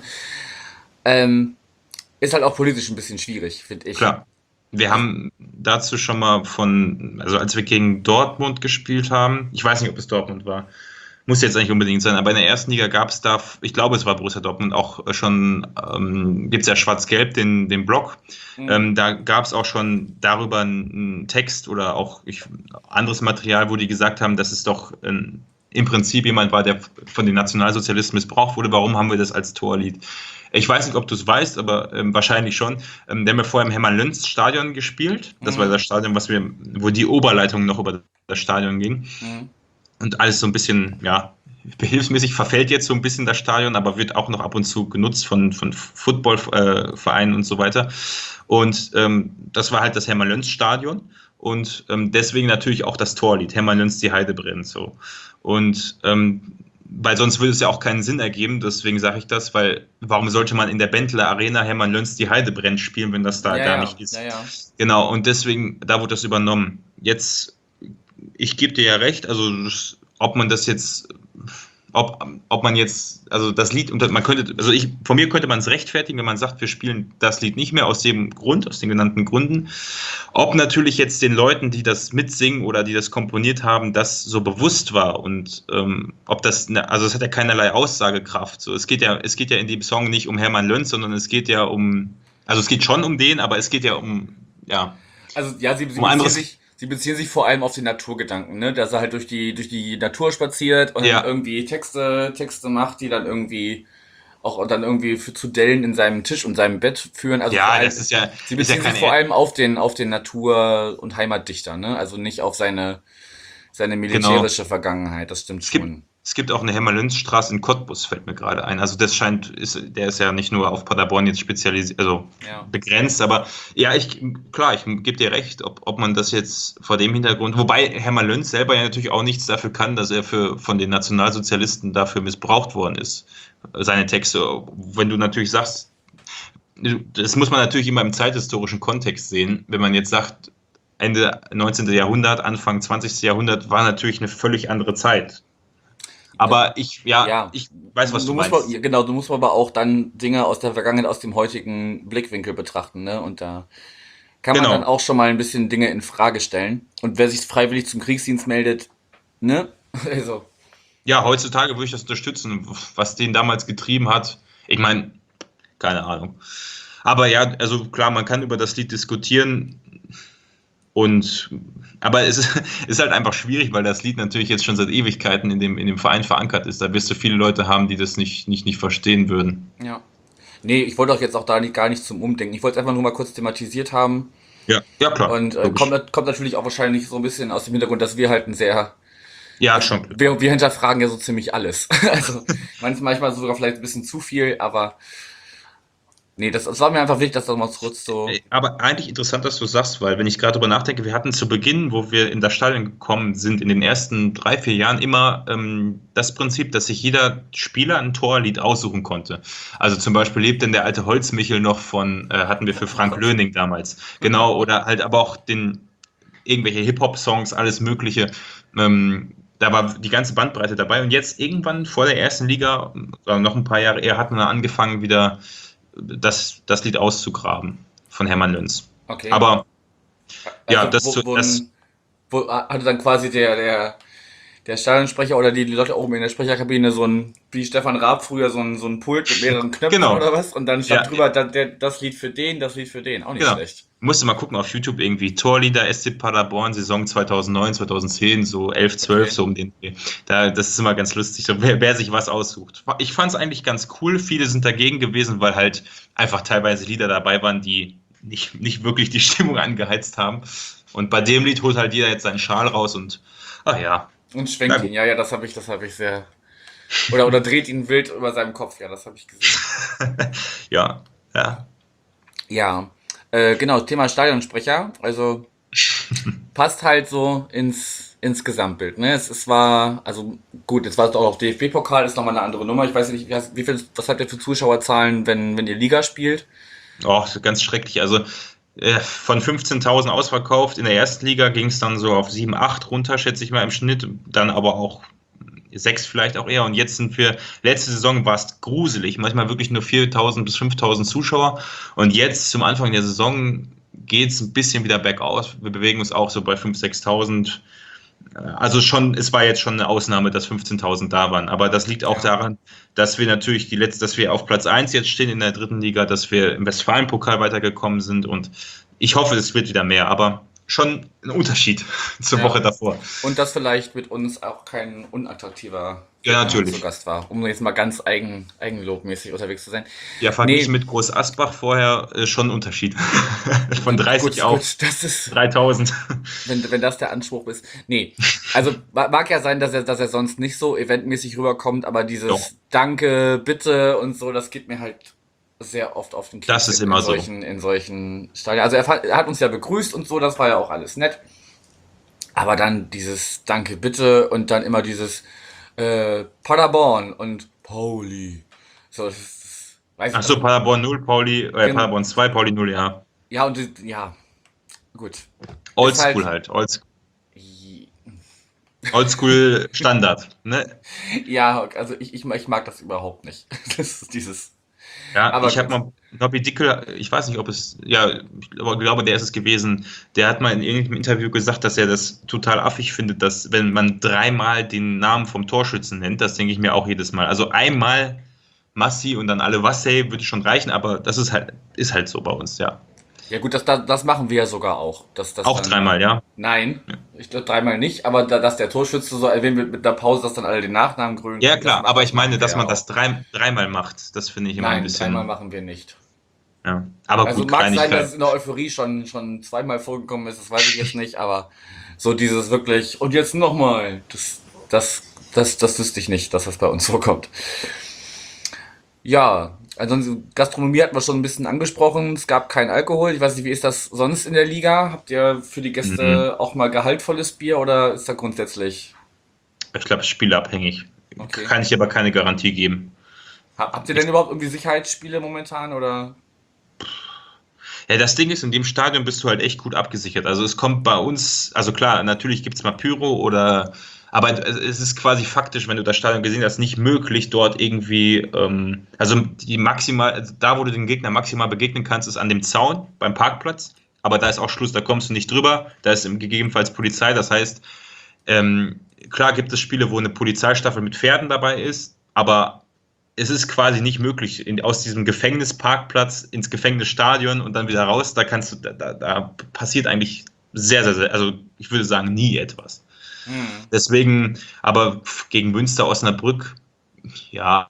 ähm, ist halt auch politisch ein bisschen schwierig, finde ich. Klar. Wir haben dazu schon mal von, also als wir gegen Dortmund gespielt haben, ich weiß nicht, ob es Dortmund war, muss jetzt eigentlich unbedingt sein, aber in der ersten Liga gab es da, ich glaube, es war Borussia Dortmund, auch schon, ähm, gibt es ja Schwarz-Gelb, den, den Blog. Mhm. Ähm, da gab es auch schon darüber einen Text oder auch ich, anderes Material, wo die gesagt haben, dass es doch ähm, im Prinzip jemand war, der von den Nationalsozialisten missbraucht wurde. Warum haben wir das als Torlied? Ich weiß nicht, ob du es weißt, aber ähm, wahrscheinlich schon. Ähm, der haben wir vorher im Hermann-Löns-Stadion gespielt. Das Mhm. war das Stadion, was wir, wo die Oberleitung noch über das Stadion ging. Mhm. Und alles so ein bisschen, ja, behilfsmäßig verfällt jetzt so ein bisschen das Stadion, aber wird auch noch ab und zu genutzt von, von Footballvereinen äh, und so weiter. Und ähm, das war halt das Hermann-Löns-Stadion und ähm, deswegen natürlich auch das Torlied, Hermann-Löns, die Heide brennt, so. Und ähm, weil sonst würde es ja auch keinen Sinn ergeben, deswegen sage ich das, weil warum sollte man in der Benteler Arena Hermann-Löns, die Heide brennt spielen, wenn das da Ja, gar ja, nicht ist? ja, ja. Genau, und deswegen, da wurde das übernommen. Jetzt, ich gebe dir ja recht, also das, ob man das jetzt, ob, ob man jetzt, also das Lied, und man könnte, also ich, von mir könnte man es rechtfertigen, wenn man sagt, wir spielen das Lied nicht mehr aus dem Grund, aus den genannten Gründen. Ob natürlich jetzt den Leuten, die das mitsingen oder die das komponiert haben, das so bewusst war und ähm, ob das, ne, also es hat ja keinerlei Aussagekraft. So, es geht ja, es geht ja in dem Song nicht um Hermann Löns, sondern es geht ja um, also es geht schon um den, aber es geht ja um, ja, Also ja, sie, sie, um beziehen anderes. sich, sie beziehen sich vor allem auf den Naturgedanken, ne? Dass er halt durch die, durch die Natur spaziert und Ja. irgendwie Texte, Texte macht, die dann irgendwie auch dann irgendwie für zu Dellen in seinem Tisch und seinem Bett führen. Also Ja, vor allem, das ist ja, sie ist ja beziehen kein sich vor allem auf den, auf den Natur- und Heimatdichter, ne? Also nicht auf seine, seine militärische Vergangenheit, das stimmt Es gibt, schon. es gibt auch eine Hermann-Löns-Straße in Cottbus, fällt mir gerade ein. Also das scheint, ist, der ist ja nicht nur auf Paderborn jetzt spezialisiert, also Ja. begrenzt, aber ja, ich, klar, ich gebe dir recht, ob, ob man das jetzt vor dem Hintergrund, wobei Hermann Löns selber ja natürlich auch nichts dafür kann, dass er für, von den Nationalsozialisten dafür missbraucht worden ist, seine Texte. Wenn du natürlich sagst, das muss man natürlich immer im zeithistorischen Kontext sehen, wenn man jetzt sagt, Ende neunzehnten. Jahrhundert, Anfang zwanzigsten. Jahrhundert war natürlich eine völlig andere Zeit. Aber ich, ja, Ja. ich weiß, was du, du musst meinst. mal, genau, du musst aber auch dann Dinge aus der Vergangenheit, aus dem heutigen Blickwinkel betrachten, ne? Und da kann man Genau. dann auch schon mal ein bisschen Dinge in Frage stellen. Und wer sich freiwillig zum Kriegsdienst meldet, ne? Also, Ja, heutzutage würde ich das unterstützen, was den damals getrieben hat. Ich meine, keine Ahnung. Aber ja, also klar, man kann über das Lied diskutieren. Und aber es ist, ist halt einfach schwierig, weil das Lied natürlich jetzt schon seit Ewigkeiten in dem, in dem Verein verankert ist. Da wirst du viele Leute haben, die das nicht, nicht, nicht verstehen würden. ja. Nee, ich wollte auch jetzt auch da nicht, gar nicht zum Umdenken. Ich wollte es einfach nur mal kurz thematisiert haben. Ja, ja klar. Und äh, logisch. kommt, nat- kommt natürlich auch wahrscheinlich so ein bisschen aus dem Hintergrund, dass wir halt ein sehr, Ja, schon. wir, wir hinterfragen ja so ziemlich alles. Also manch- manchmal sogar vielleicht ein bisschen zu viel, aber nee, das, das war mir einfach wichtig, dass das mal kurz so. Aber eigentlich interessant, dass du sagst, weil wenn ich gerade drüber nachdenke, wir hatten zu Beginn, wo wir in das Stadion gekommen sind, in den ersten drei, vier Jahren immer ähm, das Prinzip, dass sich jeder Spieler ein Torlied aussuchen konnte. Also zum Beispiel lebt denn der alte Holzmichel noch von, äh, hatten wir für Frank Löning damals. Genau, oder halt aber auch den irgendwelche Hip-Hop-Songs, alles Mögliche. Ähm, da war die ganze Bandbreite dabei. Und jetzt irgendwann vor der ersten Liga, oder noch ein paar Jahre eher, hat man angefangen, wieder das, das Lied auszugraben von Hermann Löns. Okay. Aber ja, das wo, zu- wo, das- wo hatte dann quasi der, der, der Stadionsprecher oder die, die Leute oben in der Sprecherkabine so ein, wie Stefan Raab früher, so ein, so ein Pult mit mehreren Knöpfen Genau. oder was und dann stand Ja. drüber, da, der, das Lied für den, das Lied für den, auch nicht Genau. schlecht. Musste mal gucken auf YouTube irgendwie. Torlieder S C Paderborn, Saison zweitausendneun, zweitaurzehn, so elf, zwölf, Okay. so um den Dreh. Da, das ist immer ganz lustig, so, wer, wer sich was aussucht. Ich fand es eigentlich ganz cool. Viele sind dagegen gewesen, weil halt einfach teilweise Lieder dabei waren, die nicht, nicht wirklich die Stimmung angeheizt haben. Und bei dem Lied holt halt jeder jetzt seinen Schal raus und, ach ja. Und schwenkt Na ihn, ja, ja, das habe ich, das habe ich sehr. Oder, oder dreht ihn wild über seinem Kopf, ja, das habe ich gesehen. Ja, ja. Ja, äh, genau, Thema Stadionsprecher, also passt halt so ins, ins Gesamtbild, ne? Es, es war, also gut, jetzt war es auch auf D F B-Pokal, ist nochmal eine andere Nummer. Ich weiß nicht, wie wie viel, was habt ihr für Zuschauerzahlen, wenn, wenn ihr Liga spielt? Oh, ganz schrecklich. Also äh, von fünfzehntausend ausverkauft. In der ersten Liga ging es dann so auf sieben, acht runter, schätze ich mal im Schnitt. Dann aber auch sechs vielleicht auch eher. Und jetzt sind wir, letzte Saison war es gruselig. Manchmal wirklich nur viertausend bis fünftausend Zuschauer. Und jetzt zum Anfang der Saison geht es ein bisschen wieder bergauf. Wir bewegen uns auch so bei fünftausend, sechstausend. Also schon, es war jetzt schon eine Ausnahme, dass fünfzehntausend da waren. Aber das liegt auch Ja. daran, dass wir natürlich die letzte, dass wir auf Platz eins jetzt stehen in der dritten Liga, dass wir im Westfalen-Pokal weitergekommen sind und ich hoffe, es wird wieder mehr, aber schon ein Unterschied zur Ja. Woche davor. Und dass vielleicht mit uns auch kein unattraktiver Ja, Gegner natürlich. zu Gast war, um jetzt mal ganz eigen, eigenlobmäßig unterwegs zu sein. Ja, verglichen Nee. mit Groß Asbach vorher äh, schon ein Unterschied. Von dreißig Gut, auf gut, das ist, dreitausend. wenn, wenn das der Anspruch ist. Nee, also ma- mag ja sein, dass er, dass er sonst nicht so eventmäßig rüberkommt, aber dieses Doch. Danke, bitte und so, das geht mir halt sehr oft auf den Keks. Das ist in immer so. solchen, In solchen Stadien. Also er, fa- er hat uns ja begrüßt und so, das war ja auch alles nett. Aber dann dieses Danke, bitte und dann immer dieses äh, Paderborn und Pauli. So, das ist, weiß ich Achso, nicht. Paderborn null, Pauli, äh, Genau. Paderborn zwei, Pauli null, ja. Ja, und die- ja, gut. Oldschool halt- halt, Oldschool. Oldschool Standard, ne? Ja, also ich, ich, ich mag das überhaupt nicht. Das ist dieses. Ja, Aber ich habe gut. mal, Nobby Dickel, ich weiß nicht, ob es, ja, ich glaube, glaube, der ist es gewesen, der hat mal in irgendeinem Interview gesagt, dass er das total affig findet, dass wenn man dreimal den Namen vom Torschützen nennt, das denke ich mir auch jedes Mal. Also einmal Massi und dann alle Wassey würde schon reichen, aber das ist halt, ist halt so bei uns, ja. Ja gut, das, das, das machen wir ja sogar auch. Dass, das Auch dann, dreimal, ja. Nein, ich glaube dreimal nicht, aber da, dass der Torschütze so erwähnt wird mit der Pause, dass dann alle den Nachnamen grünen. Ja, das klar, machen- aber ich meine, machen dass wir man ja das auch. drei, dreimal macht, das finde ich immer ein Nein, bisschen. dreimal machen wir nicht. Ja. Aber Also gut, mag sein, dass Kleinigkeit. es in der Euphorie schon, schon zweimal vorgekommen ist, das weiß ich jetzt nicht, aber so dieses wirklich, und jetzt nochmal, das, das, das, das wüsste ich nicht, dass das bei uns vorkommt. Ja, ansonsten Gastronomie hatten wir schon ein bisschen angesprochen, es gab keinen Alkohol, ich weiß nicht, wie ist das sonst in der Liga? Habt ihr für die Gäste auch mal gehaltvolles Bier oder ist da grundsätzlich, Ich glaube, spielabhängig. Okay. Kann ich aber keine Garantie geben. ha- habt ihr denn überhaupt irgendwie Sicherheitsspiele momentan oder? Ja, das Ding ist, in dem Stadion bist du halt echt gut abgesichert. Also es kommt bei uns, also klar, natürlich gibt es mal Pyro oder, aber es ist quasi faktisch, wenn du das Stadion gesehen hast, nicht möglich, dort irgendwie, ähm, also die maximal, also da wo du den Gegner maximal begegnen kannst, ist an dem Zaun beim Parkplatz, aber da ist auch Schluss, da kommst du nicht drüber, da ist gegebenenfalls Polizei, das heißt, ähm, klar gibt es Spiele, wo eine Polizeistaffel mit Pferden dabei ist, aber es ist quasi nicht möglich, in, aus diesem Gefängnisparkplatz ins Gefängnisstadion und dann wieder raus. Da kannst du, da, da, da passiert eigentlich sehr, sehr, sehr, also ich würde sagen, nie etwas. Hm. Deswegen, aber gegen Münster, Osnabrück, ja,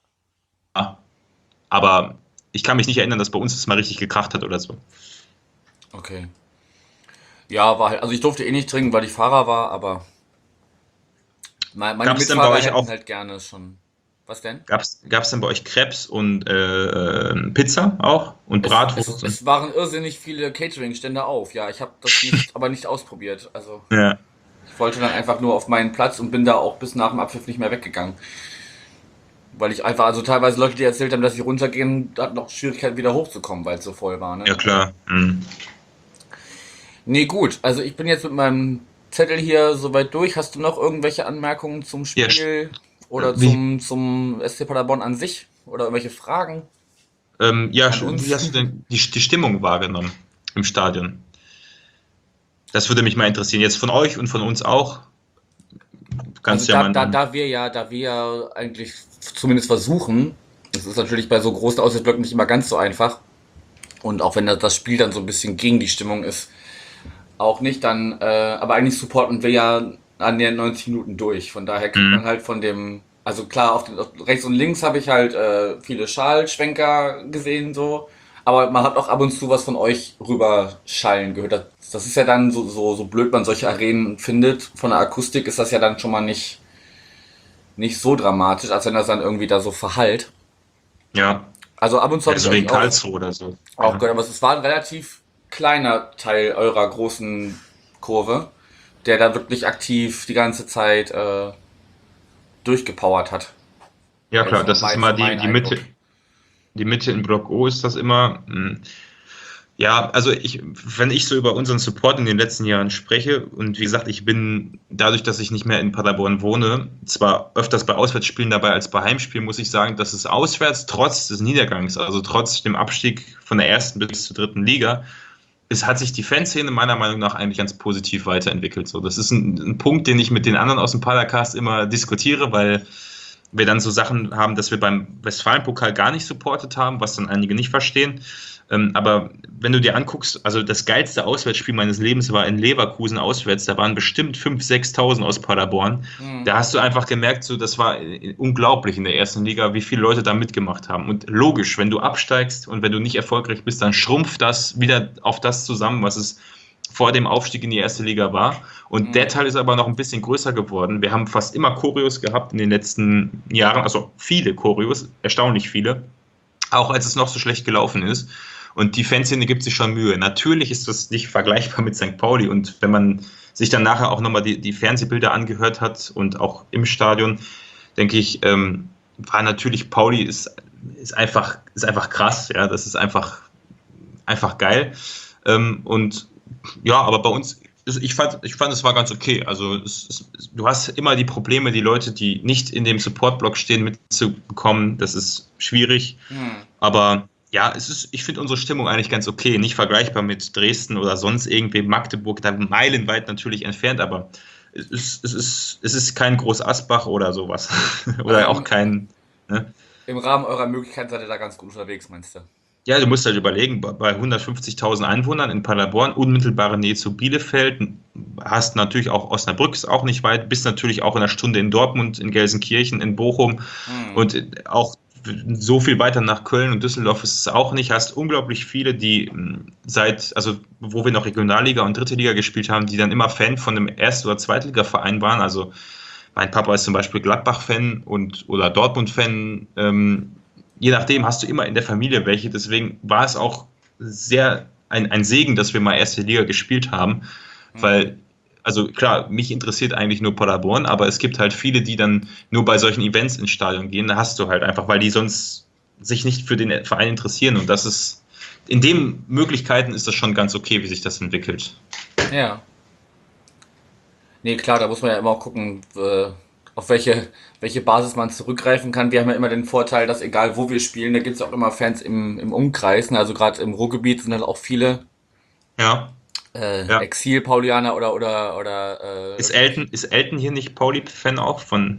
aber ich kann mich nicht erinnern, dass bei uns das mal richtig gekracht hat oder so. Okay. Ja, war halt, also ich durfte eh nicht trinken, weil ich Fahrer war, aber meine, meine Gab's denn bei Mitfahrer euch hätten auch- halt gerne schon. Was denn? Gab es denn bei euch Krebs und äh, Pizza auch und Es, Bratwurst? es, es waren irrsinnig viele Catering-Stände auf. Ja, ich habe das nicht, aber nicht ausprobiert. Also ja. ich wollte dann einfach nur auf meinen Platz und bin da auch bis nach dem Abpfiff nicht mehr weggegangen. Weil ich einfach, also teilweise Leute, die erzählt haben, dass sie runtergehen, hatten noch Schwierigkeiten wieder hochzukommen, weil es so voll war. Ne? Ja, klar. Mhm. Nee, gut. Also ich bin jetzt mit meinem Zettel hier soweit durch. Hast du noch irgendwelche Anmerkungen zum Ja, Spiel oder wie- zum, zum S C Paderborn an sich? Oder irgendwelche Fragen? Ähm, ja, An uns. wie hast du denn die, die Stimmung wahrgenommen im Stadion? Das würde mich mal interessieren. Jetzt von euch und von uns auch. kannst Also ja da, mal. da, da wir ja, da wir ja eigentlich zumindest versuchen, das ist natürlich bei so großen Auswärtsblöcken nicht immer ganz so einfach. Und auch wenn das das Spiel dann so ein bisschen gegen die Stimmung ist, auch nicht, dann, äh, aber eigentlich supporten wir ja annähernd neunzig Minuten durch. Von daher kriegt man Mhm. halt von dem, also klar, auf, den, auf rechts und links habe ich halt äh, viele Schalschwenker gesehen, so. Aber man hat auch ab und zu was von euch rüberschallen gehört. Das, das ist ja dann so, so, so blöd man solche Arenen findet. Von der Akustik ist das ja dann schon mal nicht, nicht so dramatisch, als wenn das dann irgendwie da so verhallt. Ja, Also ab und zu ja, habe ich so wie in euch auch, Karlsruhe oder so. auch Ja. gehört, aber es war ein relativ kleiner Teil eurer großen Kurve, der da wirklich aktiv die ganze Zeit äh, durchgepowert hat. Ja, klar, Also das ist mein, immer so die, mein die Mitte, Eindruck. die Mitte in Block O ist das immer. mm, Ja, also ich, wenn ich so über unseren Support in den letzten Jahren spreche, und wie gesagt, ich bin dadurch, dass ich nicht mehr in Paderborn wohne, zwar öfters bei Auswärtsspielen dabei als bei Heimspielen, muss ich sagen, dass es auswärts trotz des Niedergangs, also trotz dem Abstieg von der ersten bis zur dritten Liga, es hat sich die Fanszene meiner Meinung nach eigentlich ganz positiv weiterentwickelt. So, das ist ein, ein Punkt, den ich mit den anderen aus dem Padercast immer diskutiere, weil wir dann so Sachen haben, dass wir beim Westfalenpokal gar nicht supportet haben, was dann einige nicht verstehen. Ähm, aber wenn du dir anguckst, also das geilste Auswärtsspiel meines Lebens war in Leverkusen auswärts, da waren bestimmt fünftausend, sechstausend aus Paderborn. Hm. Da hast du einfach gemerkt, so, das war unglaublich in der ersten Liga, wie viele Leute da mitgemacht haben. Und logisch, wenn du absteigst und wenn du nicht erfolgreich bist, dann schrumpft das wieder auf das zusammen, was es vor dem Aufstieg in die erste Liga war. Und der Hm. Teil ist aber noch ein bisschen größer geworden. Wir haben fast immer Choreos gehabt in den letzten Jahren, also viele Choreos, erstaunlich viele, auch als es noch so schlecht gelaufen ist. Und die Fanszene gibt sich schon Mühe. Natürlich ist das nicht vergleichbar mit Sankt Pauli. Und wenn man sich dann nachher auch nochmal die, die Fernsehbilder angehört hat und auch im Stadion, denke ich, ähm, war natürlich Pauli ist, ist, einfach, ist einfach krass. Ja, das ist einfach, einfach geil. Ähm, und ja, aber bei uns, ich fand, ich fand, es war ganz okay. Also es, es, du hast immer die Probleme, die Leute, die nicht in dem Support-Block stehen, mitzubekommen. Das ist schwierig. Hm. Aber ja, es ist, ich finde unsere Stimmung eigentlich ganz okay. Nicht vergleichbar mit Dresden oder sonst irgendwie Magdeburg, da meilenweit natürlich entfernt, aber es ist, es ist, es ist kein Groß Asbach oder sowas. Also Oder auch im, kein. Ne? im Rahmen eurer Möglichkeiten seid ihr da ganz gut unterwegs, meinst du? Ja, du musst halt überlegen, bei bei hundertfünfzigtausend Einwohnern in Paderborn, unmittelbare Nähe zu Bielefeld, hast natürlich auch Osnabrück, ist auch nicht weit, bist natürlich auch in einer Stunde in Dortmund, in Gelsenkirchen, in Bochum Hm. und auch so viel weiter nach Köln und Düsseldorf ist es auch nicht. Hast unglaublich viele, die mh, seit, also wo wir noch Regionalliga und dritte Liga gespielt haben, die dann immer Fan von einem Erst- oder Zweitligaverein waren. Also mein Papa ist zum Beispiel Gladbach-Fan und oder Dortmund-Fan. Ähm, je nachdem hast du immer in der Familie welche. Deswegen war es auch sehr ein, ein Segen, dass wir mal erste Liga gespielt haben, Hm. weil, also klar, mich interessiert eigentlich nur Paderborn, aber es gibt halt viele, die dann nur bei solchen Events ins Stadion gehen. Da hast du halt einfach, weil die sonst sich nicht für den Verein interessieren. Und das ist, in den Möglichkeiten ist das schon ganz okay, wie sich das entwickelt. Ja. Nee, klar, da muss man ja immer auch gucken, äh, auf welche, welche Basis man zurückgreifen kann. Wir haben ja immer den Vorteil, dass egal wo wir spielen, da gibt es auch immer Fans im, im Umkreis. Ne? Also gerade im Ruhrgebiet sind halt auch viele Ja, äh, ja. Exil-Paulianer oder oder oder Ist äh, Elton, ist Elton hier nicht Pauli-Fan auch von?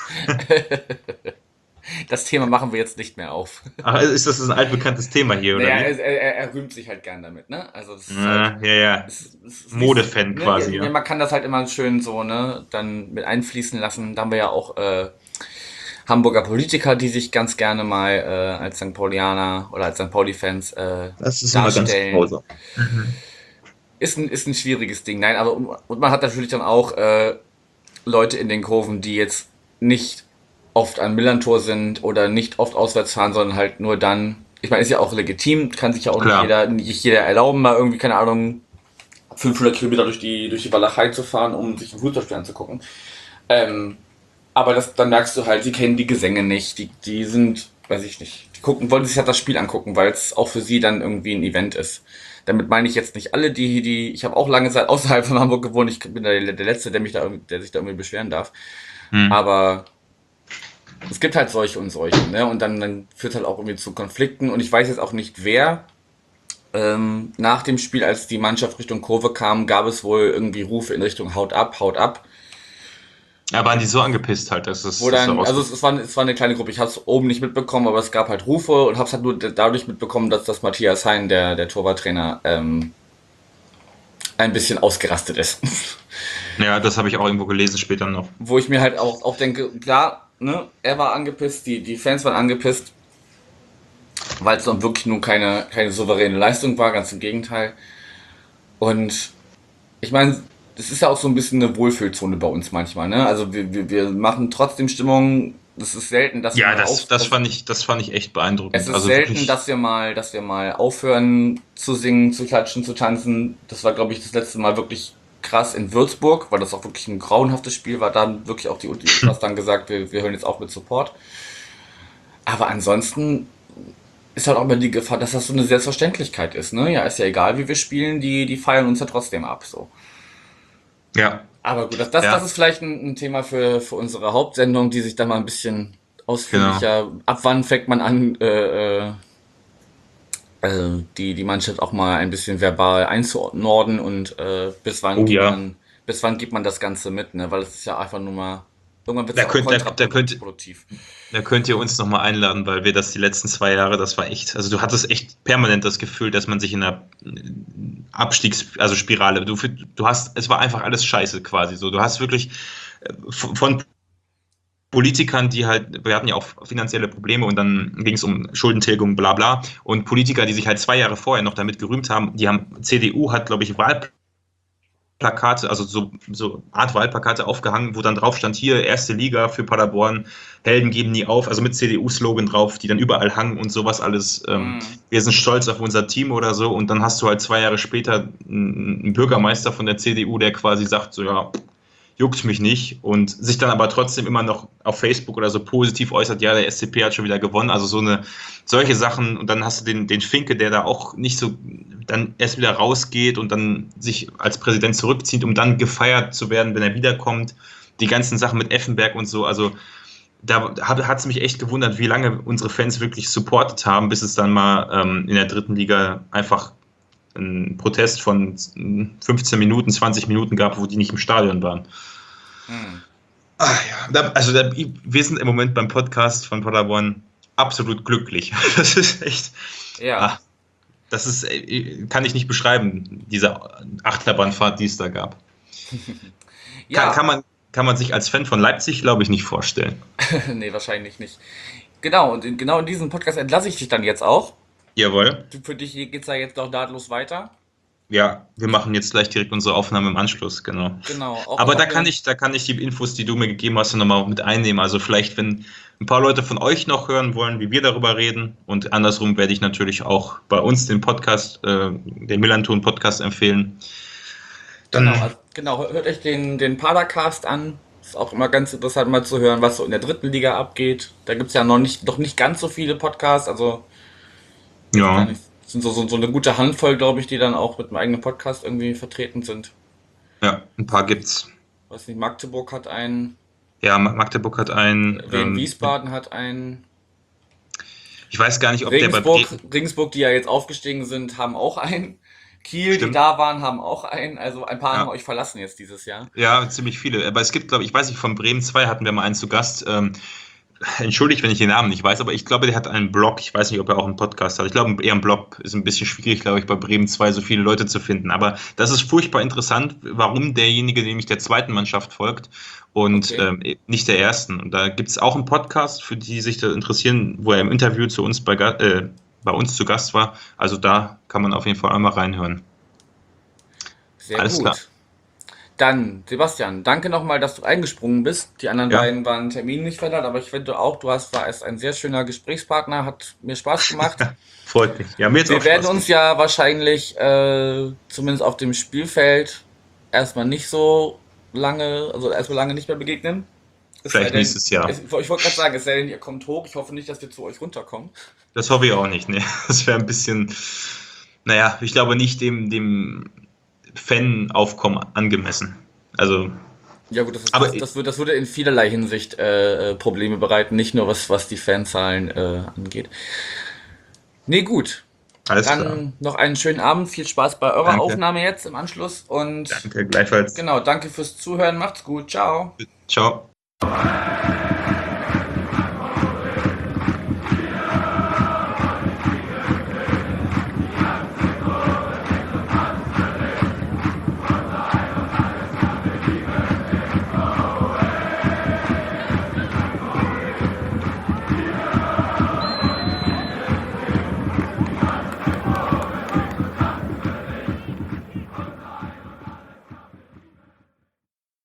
das Thema machen wir jetzt nicht mehr auf. Ach, ist das ein altbekanntes Thema hier, oder Naja, wie? er, er, er rühmt sich halt gern damit, ne? Also das ist halt, Ja, ja, ja. es, es ist nicht, Modefan ne? quasi, Ja, ja. man kann das halt immer schön so, ne, dann mit einfließen lassen. Da haben wir ja auch äh, Hamburger Politiker, die sich ganz gerne mal äh, als Sankt Paulianer oder als Sankt Pauli-Fans äh, Das ist immer ganz darstellen. grausam. Mhm. Ist ein, ist ein schwieriges Ding. Nein, aber und, und man hat natürlich dann auch äh, Leute in den Kurven, die jetzt nicht oft am Millantor sind oder nicht oft auswärts fahren, sondern halt nur dann. Ich meine, ist ja auch legitim, kann sich ja auch nicht Klar. jeder, nicht jeder erlauben, mal irgendwie, keine Ahnung, fünfhundert Kilometer durch die, durch die Walachei zu fahren, um sich ein Fußballspiel anzugucken. Ähm, aber das, dann merkst du halt, sie kennen die Gesänge nicht, die, die sind, weiß ich nicht, die gucken, wollen sich halt das Spiel angucken, weil es auch für sie dann irgendwie ein Event ist. Damit meine ich jetzt nicht alle, die, die, ich habe auch lange Zeit außerhalb von Hamburg gewohnt, ich bin der, der Letzte, der mich da, irgendwie- der sich da irgendwie beschweren darf. Hm. Aber es gibt halt solche und solche, ne? Und dann, dann führt halt auch irgendwie zu Konflikten. Und ich weiß jetzt auch nicht, wer. Ähm, nach dem Spiel, als die Mannschaft Richtung Kurve kam, gab es wohl irgendwie Rufe in Richtung Haut ab, Haut ab. Ja, waren die so angepisst halt, dass es Wo das so dann, raus. also es, es, war, es war eine kleine Gruppe, ich habe es oben nicht mitbekommen, aber es gab halt Rufe und habe es halt nur dadurch mitbekommen, dass das Matthias Hein, der, der Torwarttrainer, ähm, ein bisschen ausgerastet ist. Ja, das habe ich auch irgendwo gelesen später noch. Wo ich mir halt auch, auch denke, klar, ne, er war angepisst, die, die Fans waren angepisst, weil es dann wirklich nur keine, keine souveräne Leistung war, ganz im Gegenteil. Und ich meine, es ist ja auch so ein bisschen eine Wohlfühlzone bei uns manchmal, ne? Also wir, wir, wir machen trotzdem Stimmung. Es ist selten, dass wir Ja, mal das, auf, das dass, fand ich, das fand ich echt es beeindruckend. ist Also selten, wirklich, dass wir mal, dass wir mal aufhören zu singen, zu klatschen, zu tanzen. Das war, glaube ich, das letzte Mal wirklich krass in Würzburg, weil das auch wirklich ein grauenhaftes Spiel war. Da haben wirklich auch die Ultras dann gesagt, wir, wir hören jetzt auch mit Support. Aber ansonsten ist halt auch immer die Gefahr, dass das so eine Selbstverständlichkeit ist, ne? Ja, ist ja egal, wie wir spielen, die, die feiern uns ja trotzdem ab, so. ja, Aber gut, das, das, das ja, ist vielleicht ein, ein Thema für, für unsere Hauptsendung, die sich dann mal ein bisschen genau. ausführlicher, ab wann fängt man an, äh, äh, äh, die, die Mannschaft auch mal ein bisschen verbal einzuordnen und äh, bis wann Oh gibt ja. man, bis wann gibt man das Ganze mit, ne? Weil es ist ja einfach nur mal, irgendwann wird es Da ja auch könnt, da, da könnt, kontraproduktiv. da könnt ihr uns nochmal einladen, weil wir das die letzten zwei Jahre, das war echt, also du hattest echt permanent das Gefühl, dass man sich in einer Abstiegs-, also Spirale, du, du hast, es war einfach alles scheiße quasi so. Du hast wirklich äh, von Politikern, die halt, wir hatten ja auch finanzielle Probleme und dann ging es um Schuldentilgung, bla bla. Und Politiker, die sich halt zwei Jahre vorher noch damit gerühmt haben, die haben, C D U hat, glaube ich, Wahlplakate, also so, so Art Wahlplakate aufgehangen, wo dann drauf stand, hier, erste Liga für Paderborn, Helden geben nie auf, also mit C D U-Slogan drauf, die dann überall hangen und sowas alles. Ähm, Mm. wir sind stolz auf unser Team oder so. Und dann hast du halt zwei Jahre später einen einen Bürgermeister von der C D U, der quasi sagt, so ja, juckt mich nicht und sich dann aber trotzdem immer noch auf Facebook oder so positiv äußert, ja, der S C P hat schon wieder gewonnen, also so eine, solche Sachen und dann hast du den, den Finke, der da auch nicht so, dann erst wieder rausgeht und dann sich als Präsident zurückzieht, um dann gefeiert zu werden, wenn er wiederkommt, die ganzen Sachen mit Effenberg und so, also da hat es mich echt gewundert, wie lange unsere Fans wirklich supportet haben, bis es dann mal ähm, in der dritten Liga einfach einen Protest von fünfzehn Minuten, zwanzig Minuten gab, wo die nicht im Stadion waren. Mm. Ach ja, da, also da, wir sind im Moment beim Podcast von Paderborn absolut glücklich. Das ist echt, Ja. ach, das ist, kann ich nicht beschreiben, diese Achterbahnfahrt, die es da gab. Ja. Kann, kann, man, kann man sich als Fan von Leipzig, glaube ich, nicht vorstellen. Nee, wahrscheinlich nicht. Genau, und in, genau in diesem Podcast entlasse ich dich dann jetzt auch. Jawohl. Für dich geht's ja jetzt noch nahtlos weiter. Ja, wir machen jetzt gleich direkt unsere Aufnahme im Anschluss, genau. Genau. Auch, Aber da auch kann wir- ich, da kann ich die Infos, die du mir gegeben hast, nochmal mit einnehmen. Also vielleicht, wenn ein paar Leute von euch noch hören wollen, wie wir darüber reden. Und andersrum werde ich natürlich auch bei uns den Podcast, äh, den Millanton-Podcast empfehlen. Dann, Genau, also, genau, hört euch den, den Padercast an. Ist auch immer ganz interessant mal zu hören, was so in der dritten Liga abgeht. Da gibt's ja noch nicht, noch nicht ganz so viele Podcasts, also gar ja, nicht. Es sind so, so, so eine gute Handvoll, glaube ich, die dann auch mit einem eigenen Podcast irgendwie vertreten sind. ja, ein paar gibt's. Weiß nicht, Magdeburg hat einen, Ja, Magdeburg hat einen, Wien ähm, Wiesbaden hat einen, ich weiß gar nicht, ob der bei Regensburg, Bremen, Regensburg, die ja jetzt aufgestiegen sind, haben auch einen. Kiel, die Stimmt. da waren, haben auch einen. Also ein paar Ja. haben euch verlassen jetzt dieses Jahr. ja, ziemlich viele. Aber es gibt, glaube ich, ich weiß nicht, von Bremen zwei hatten wir mal einen zu Gast. Ähm, entschuldigt, wenn ich den Namen nicht weiß, aber ich glaube, der hat einen Blog. Ich weiß nicht, ob er auch einen Podcast hat. Ich glaube, eher ein Blog ist ein bisschen schwierig, glaube ich, bei Bremen zwei so viele Leute zu finden. Aber das ist furchtbar interessant, warum derjenige nämlich der zweiten Mannschaft folgt und Okay. ähm, nicht der ersten. Und da gibt es auch einen Podcast, für die die sich da interessieren, wo er im Interview zu uns bei, Ga- äh, bei uns zu Gast war. Also da kann man auf jeden Fall einmal reinhören. Sehr Alles gut. klar. Dann, Sebastian, danke nochmal, dass du eingesprungen bist. Die anderen Ja. beiden waren Termin nicht verändert, aber ich finde auch, du hast, warst ein sehr schöner Gesprächspartner, hat mir Spaß gemacht. Freut mich. Ja, mir jetzt Wir auch werden Spaß uns ja wahrscheinlich, äh, zumindest auf dem Spielfeld, erstmal nicht so lange, also erstmal lange nicht mehr begegnen. Es Vielleicht sei denn- nächstes Jahr. Es, ich wollte gerade sagen, es sei denn, ihr kommt hoch. Ich hoffe nicht, dass wir zu euch runterkommen. Das hoffe ich auch nicht. Nee. Das wäre ein bisschen, naja, ich glaube nicht dem, dem Fan-Aufkommen angemessen. Also, Ja gut, das, Aber das, ich- das, würde, das würde in vielerlei Hinsicht äh, äh, Probleme bereiten, nicht nur was, was die Fanzahlen äh, angeht. Nee, gut. Alles Dann klar. noch einen schönen Abend, viel Spaß bei eurer Danke. Aufnahme jetzt im Anschluss und Danke, gleichfalls. genau, danke fürs Zuhören, macht's gut, ciao. Ciao.